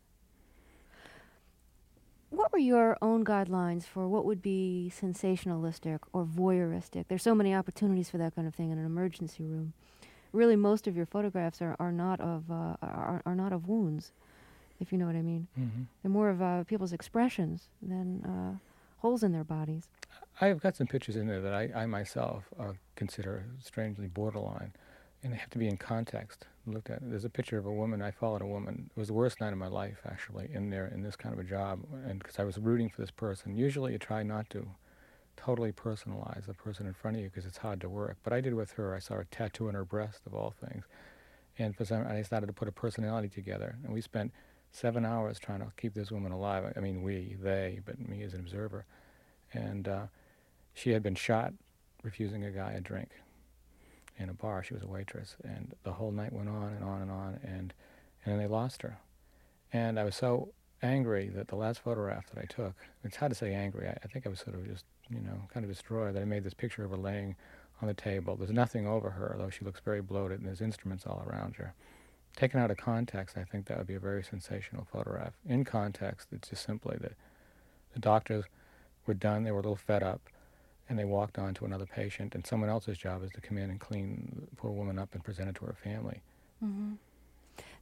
What were your own guidelines for what would be sensationalistic or voyeuristic? There's so many opportunities for that kind of thing in an emergency room. Really, most of your photographs are not of wounds, if you know what I mean. Mm-hmm. They're more of people's expressions than holes in their bodies. I've got some pictures in there that I myself consider strangely borderline, and they have to be in context. Looked at. There's a picture of a woman. I followed a woman. It was the worst night of my life, actually, in this kind of a job, and because I was rooting for this person. Usually, you try not to totally personalize the person in front of you because it's hard to work. But I did with her. I saw a tattoo on her breast, of all things. And I started to put a personality together. And we spent 7 hours trying to keep this woman alive. I mean, they, but me as an observer. And she had been shot refusing a guy a drink in a bar. She was a waitress. And the whole night went on and on and on. And then they lost her. And I was so angry that the last photograph that I took, it's hard to say angry. I think I was sort of just kind of destroyed, that I made this picture of her laying on the table. There's nothing over her, though she looks very bloated, and there's instruments all around her. Taken out of context, I think that would be a very sensational photograph. In context, it's just simply that the doctors were done, they were a little fed up, and they walked on to another patient, and someone else's job is to come in and clean the poor woman up and present it to her family. Mm-hmm.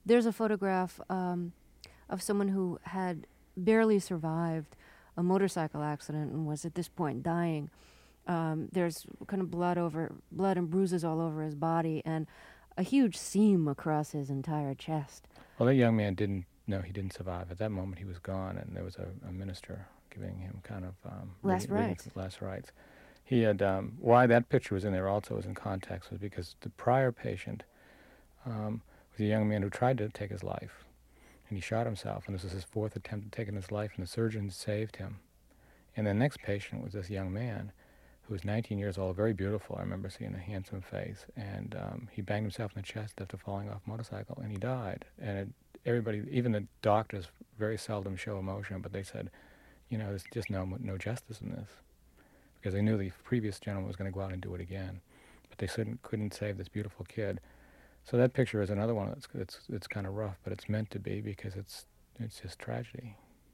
There's a photograph of someone who had barely survived a motorcycle accident and was at this point dying. There's kind of blood and bruises all over his body, and a huge seam across his entire chest. Well, that young man didn't know he didn't survive. At that moment, he was gone, and there was a minister giving him kind of last rites. He had why that picture was in there also was in context was because the prior patient was a young man who tried to take his life, and he shot himself, and this was his fourth attempt at taking his life, and the surgeon saved him. And the next patient was this young man who was 19 years old, very beautiful. I remember seeing a handsome face, and he banged himself in the chest after falling off a motorcycle, and he died. And everybody, even the doctors, very seldom show emotion, but they said, you know, there's just no justice in this, because they knew the previous gentleman was going to go out and do it again, but they couldn't save this beautiful kid. So that picture is another one that's kind of rough, but it's meant to be because it's just tragedy.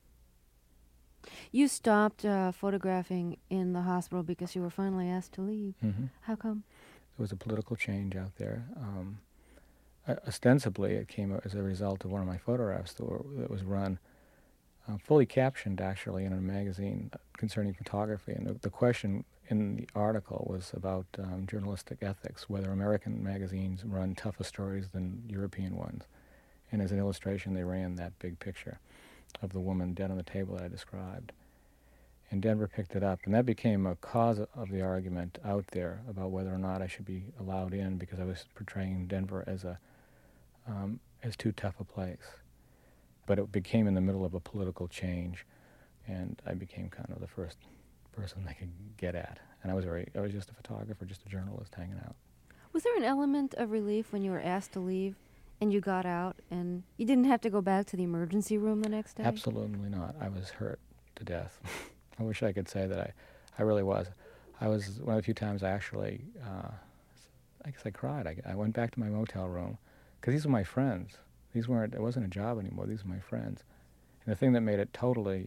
You stopped photographing in the hospital because you were finally asked to leave. Mm-hmm. How come? There was a political change out there. Ostensibly, it came as a result of one of my photographs that was run, fully captioned actually in a magazine concerning photography. And the question in the article was about journalistic ethics, whether American magazines run tougher stories than European ones. And as an illustration, they ran that big picture of the woman dead on the table that I described. And Denver picked it up, and that became a cause of the argument out there about whether or not I should be allowed in, because I was portraying Denver as too tough a place. But it became in the middle of a political change, and I became kind of the first person they could get at. And I was just a photographer, just a journalist hanging out. Was there an element of relief when you were asked to leave and you got out and you didn't have to go back to the emergency room the next day? Absolutely not. I was hurt to death. I wish I could say that I really was. I was one of the few times I actually, I guess I cried. I went back to my motel room because these were my friends. It wasn't a job anymore. These were my friends. And the thing that made it totally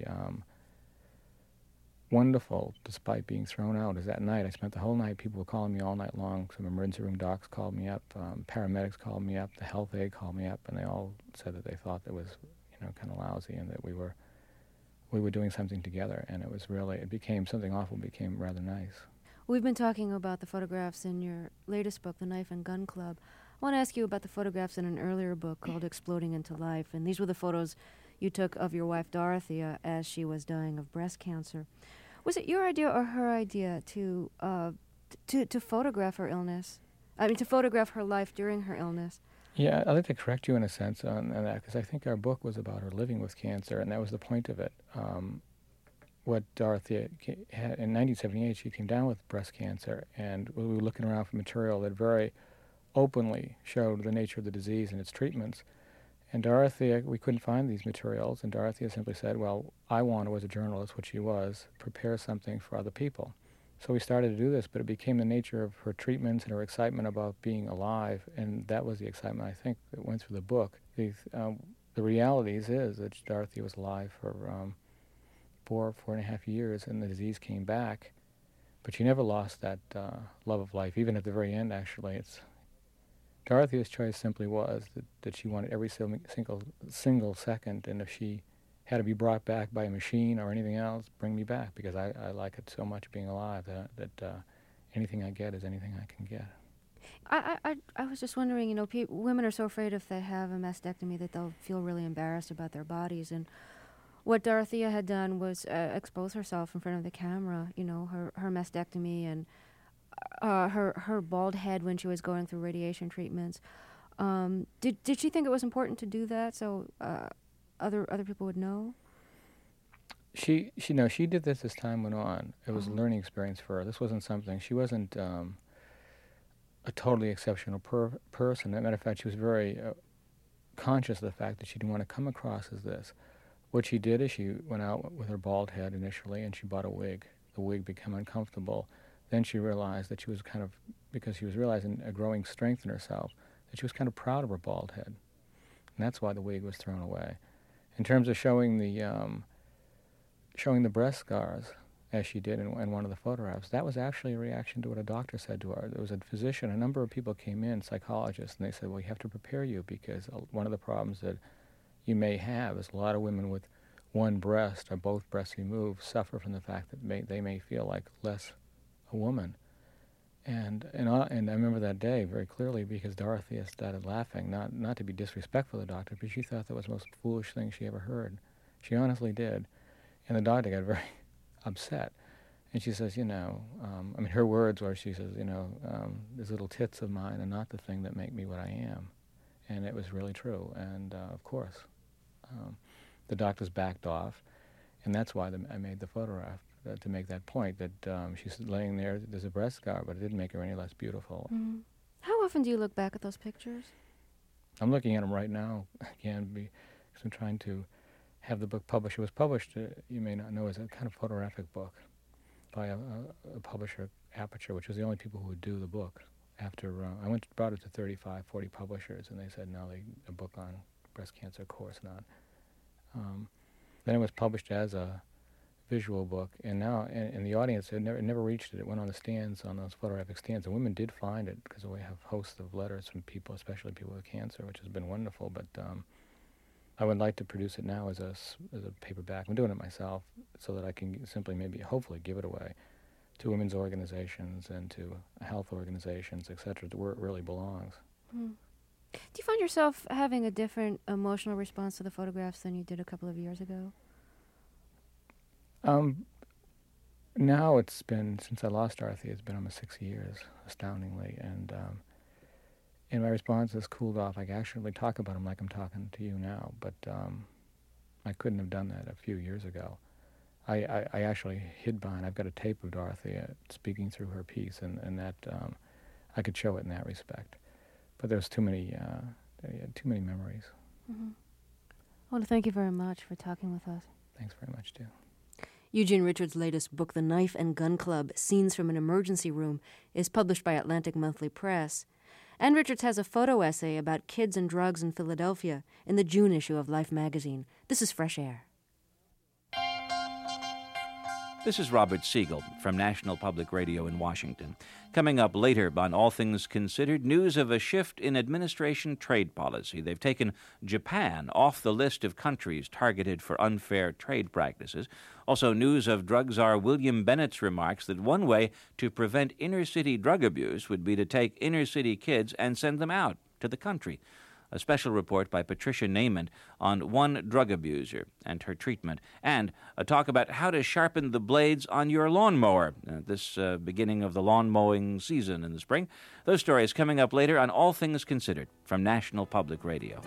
wonderful, despite being thrown out, is that night, I spent the whole night, people were calling me all night long. Some emergency room docs called me up, paramedics called me up, the health aide called me up, and they all said that they thought that was, kind of lousy, and that we were doing something together, and it became something awful, became rather nice. We've been talking about the photographs in your latest book, The Knife and Gun Club. I want to ask you about the photographs in an earlier book called Exploding into Life, and these were the photos you took of your wife Dorothea as she was dying of breast cancer. Was it your idea or her idea to photograph her illness? I mean, to photograph her life during her illness? Yeah, I'd like to correct you in a sense on that, because I think our book was about her living with cancer, and that was the point of it. What Dorothea had in 1978, she came down with breast cancer, and we were looking around for material that very openly showed the nature of the disease and its treatments. And Dorothea, we couldn't find these materials, and Dorothea simply said, well, I want to, as a journalist, which she was, prepare something for other people. So we started to do this, but it became the nature of her treatments and her excitement about being alive, and that was the excitement, I think, that went through the book. The realities is that Dorothea was alive for 4.5 years, and the disease came back, but she never lost that love of life, even at the very end, actually. Dorothea's choice simply was that she wanted every single second, and if she had to be brought back by a machine or anything else, bring me back, because I like it so much being alive that anything I get is anything I can get. I was just wondering, women are so afraid if they have a mastectomy that they'll feel really embarrassed about their bodies, and what Dorothea had done was expose herself in front of the camera, her mastectomy and her bald head when she was going through radiation treatments. Did she think it was important to do that so other people would know? She did this as time went on. It was a learning experience for her. This wasn't something. She wasn't a totally exceptional person. As a matter of fact, she was very conscious of the fact that she didn't want to come across as this. What she did is she went out with her bald head initially, and she bought a wig. The wig became uncomfortable. Then she realized that she was because she was realizing a growing strength in herself, that she was kind of proud of her bald head. And that's why the wig was thrown away. In terms of showing the breast scars, as she did in one of the photographs. That was actually a reaction to what a doctor said to her. There was a physician, a number of people came in, psychologists, and they said, well, you have to prepare you because one of the problems that you may have is a lot of women with one breast or both breasts removed suffer from the fact that they may feel like less a woman. And I remember that day very clearly because Dorothea started laughing, not to be disrespectful to the doctor, but she thought that was the most foolish thing she ever heard. She honestly did. And the doctor got very upset. And she says, her words were, she says, these little tits of mine are not the thing that make me what I am. And it was really true. And of course, the doctors backed off. And that's why I made the photograph, to make that point, that she's laying there, there's a breast scar, but it didn't make her any less beautiful. Mm-hmm. How often do you look back at those pictures? I'm looking at them right now, again, because I'm trying to have the book published. It was published, you may not know, as a kind of photographic book by a publisher, Aperture, which was the only people who would do the book. After I brought it to 35, 40 publishers, and they said, no, a book on breast cancer, of course not. Then it was published as a visual book, and now in the audience, it never reached it. It went on the stands, on those photographic stands, and women did find it, because we have hosts of letters from people, especially people with cancer, which has been wonderful, but I would like to produce it now as a paperback. I'm doing it myself so that I can simply hopefully give it away to women's organizations and to health organizations, etc., where it really belongs. Mm. Do you find yourself having a different emotional response to the photographs than you did a couple of years ago? Now it's been, since I lost Dorothy, it's been almost 6 years, astoundingly, and my response has cooled off. I can actually talk about them like I'm talking to you now, but I couldn't have done that a few years ago. I actually hid behind, I've got a tape of Dorothy speaking through her piece, and that I could show it in that respect. But there's too many memories. Mm-hmm. I want to thank you very much for talking with us. Thanks very much, too. Eugene Richards' latest book, The Knife and Gun Club, Scenes from an Emergency Room, is published by Atlantic Monthly Press. And Richards has a photo essay about kids and drugs in Philadelphia in the June issue of Life magazine. This is Fresh Air. This is Robert Siegel from National Public Radio in Washington. Coming up later on All Things Considered, news of a shift in administration trade policy. They've taken Japan off the list of countries targeted for unfair trade practices. Also, news of drug czar William Bennett's remarks that one way to prevent inner-city drug abuse would be to take inner-city kids and send them out to the country. A special report by Patricia Naiman on one drug abuser and her treatment, and a talk about how to sharpen the blades on your lawnmower this beginning of the lawn mowing season in the spring. Those stories coming up later on All Things Considered from National Public Radio.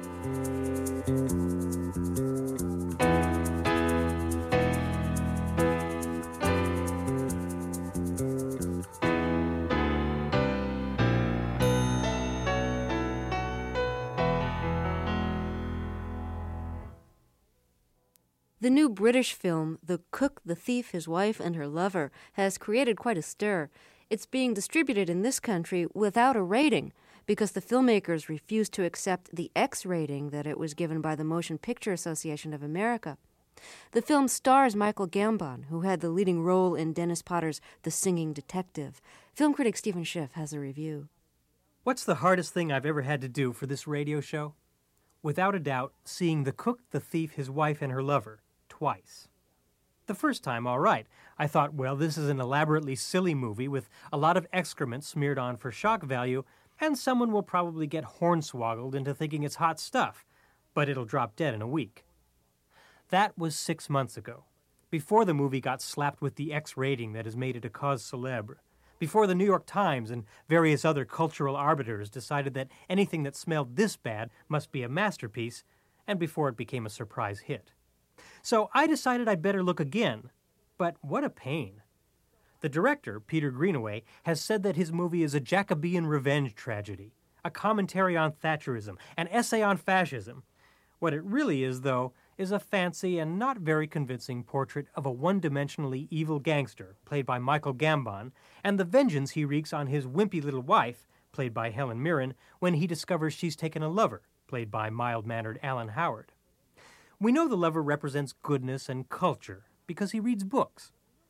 The new British film, The Cook, the Thief, His Wife, and Her Lover, has created quite a stir. It's being distributed in this country without a rating because the filmmakers refused to accept the X rating that it was given by the Motion Picture Association of America. The film stars Michael Gambon, who had the leading role in Dennis Potter's The Singing Detective. Film critic Stephen Schiff has a review. What's the hardest thing I've ever had to do for this radio show? Without a doubt, seeing The Cook, the Thief, His Wife, and Her Lover twice. The first time, all right. I thought, well, this is an elaborately silly movie with a lot of excrement smeared on for shock value, and someone will probably get hornswoggled into thinking it's hot stuff, but it'll drop dead in a week. That was 6 months ago, before the movie got slapped with the X rating that has made it a cause célèbre, before the New York Times and various other cultural arbiters decided that anything that smelled this bad must be a masterpiece, and before it became a surprise hit. So I decided I'd better look again, but what a pain. The director, Peter Greenaway, has said that his movie is a Jacobean revenge tragedy, a commentary on Thatcherism, an essay on fascism. What it really is, though, is a fancy and not very convincing portrait of a one-dimensionally evil gangster, played by Michael Gambon, and the vengeance he wreaks on his wimpy little wife, played by Helen Mirren, when he discovers she's taken a lover, played by mild-mannered Alan Howard. We know the lover represents goodness and culture because he reads books.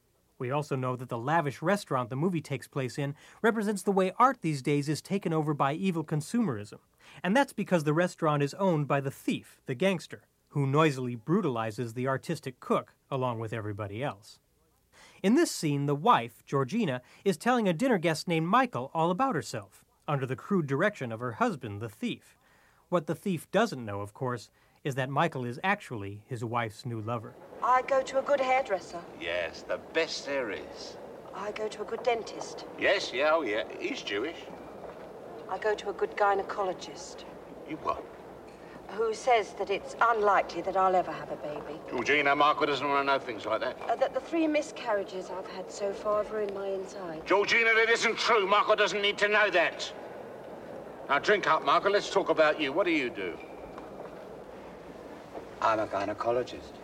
We also know that the lavish restaurant the movie takes place in represents the way art these days is taken over by evil consumerism. And that's because the restaurant is owned by the thief, the gangster, who noisily brutalizes the artistic cook along with everybody else. In this scene, the wife, Georgina, is telling a dinner guest named Michael all about herself, under the crude direction of her husband, the thief. What the thief doesn't know, of course, is that Michael is actually his wife's new lover. I go to a good hairdresser. Yes, the best there is. I go to a good dentist. Yes, yeah, oh yeah. He's Jewish. I go to a good gynecologist. You what? Who says that it's unlikely that I'll ever have a baby. Georgina, Marco doesn't want to know things like that. That the 3 miscarriages I've had so far have ruined my inside. Georgina, that isn't true. Marco doesn't need to know that. Now, drink up, Marco. Let's talk about you. What do you do? I'm a gynecologist.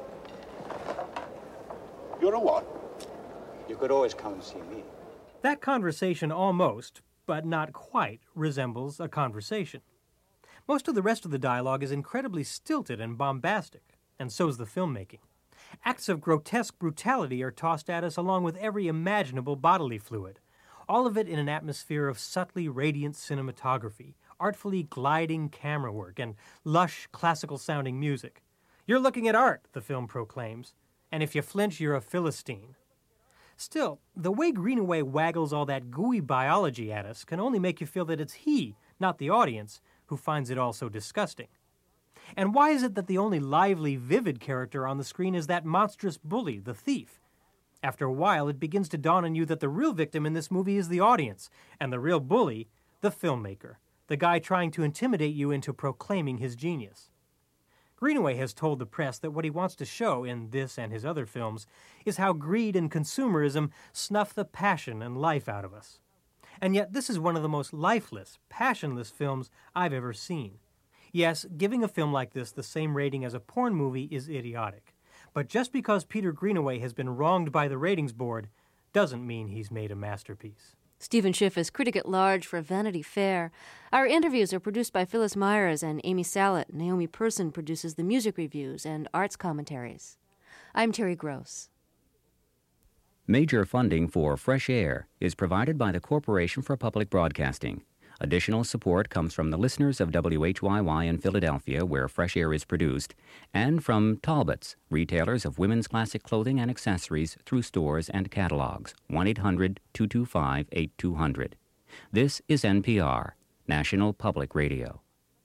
You're a what? You could always come and see me. That conversation almost, but not quite, resembles a conversation. Most of the rest of the dialogue is incredibly stilted and bombastic, and so's the filmmaking. Acts of grotesque brutality are tossed at us along with every imaginable bodily fluid, all of it in an atmosphere of subtly radiant cinematography, artfully gliding camera work, and lush, classical-sounding music. You're looking at art, the film proclaims, and if you flinch, you're a Philistine. Still, the way Greenaway waggles all that gooey biology at us can only make you feel that it's he, not the audience, who finds it all so disgusting. And why is it that the only lively, vivid character on the screen is that monstrous bully, the thief? After a while, it begins to dawn on you that the real victim in this movie is the audience, and the real bully, the filmmaker, the guy trying to intimidate you into proclaiming his genius. Greenaway has told the press that what he wants to show in this and his other films is how greed and consumerism snuff the passion and life out of us. And yet this is one of the most lifeless, passionless films I've ever seen. Yes, giving a film like this the same rating as a porn movie is idiotic. But just because Peter Greenaway has been wronged by the ratings board doesn't mean he's made a masterpiece. Stephen Schiff is critic at large for Vanity Fair. Our interviews are produced by Phyllis Myers and Amy Sallet. Naomi Person produces the music reviews and arts commentaries. I'm Terry Gross. Major funding for Fresh Air is provided by the Corporation for Public Broadcasting. Additional support comes from the listeners of WHYY in Philadelphia, where Fresh Air is produced, and from Talbots, retailers of women's classic clothing and accessories through stores and catalogs. 1-800-225-8200. This is NPR, National Public Radio.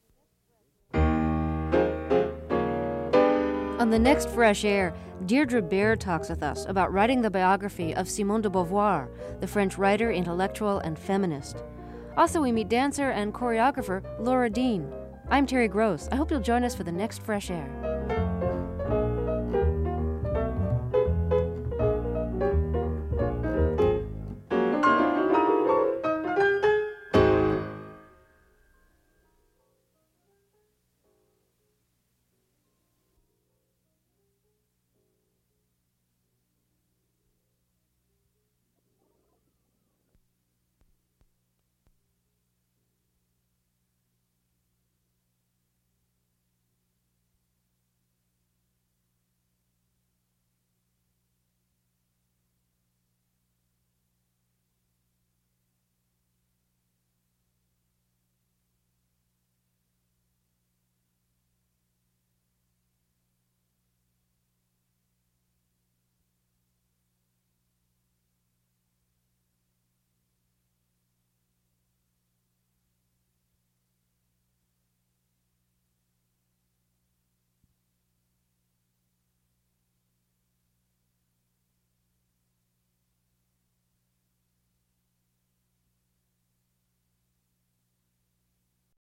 On the next Fresh Air, Deirdre Baird talks with us about writing the biography of Simone de Beauvoir, the French writer, intellectual, and feminist. Also, we meet dancer and choreographer Laura Dean. I'm Terry Gross. I hope you'll join us for the next Fresh Air.